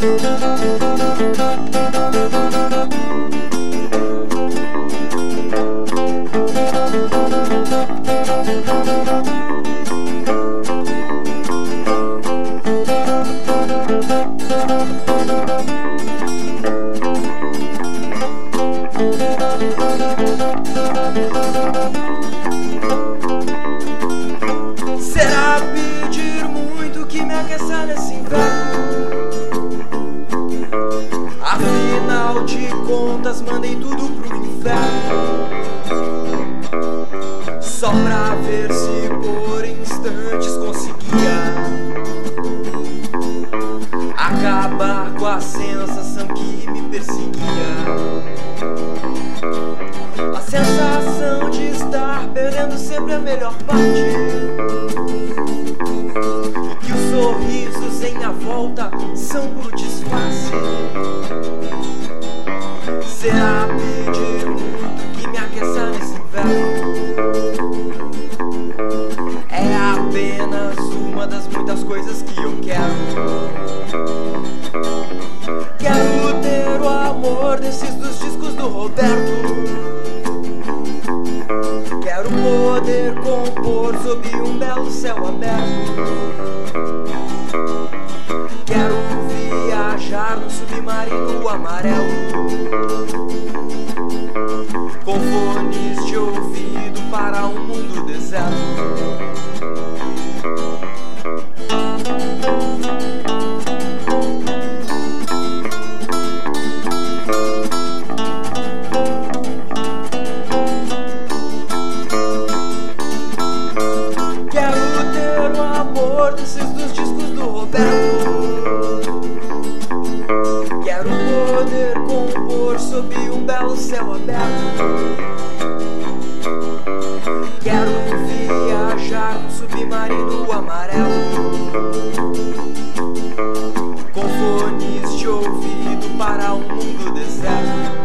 Será pedir muito que me aqueça nesse inverno? Afinal de contas, mandei tudo pro inferno, só pra ver se por instantes conseguia acabar com a sensação que me perseguia. A sensação de estar perdendo sempre a melhor parte, e que os sorrisos em a volta são por disfarce. Será pedir muito que me aqueça nesse inverno? É apenas uma das muitas coisas que eu quero. Quero ter o amor desses dos discos do Roberto. Quero poder compor sob um belo céu aberto. Quero viajar no submarino amarelo, com fones de ouvido para um mundo deserto. Quero ter o amor desses dos discos do Roberto. Quero poder compor sob um belo céu aberto. Quero viajar no submarino amarelo, com fones de ouvido para um mundo deserto.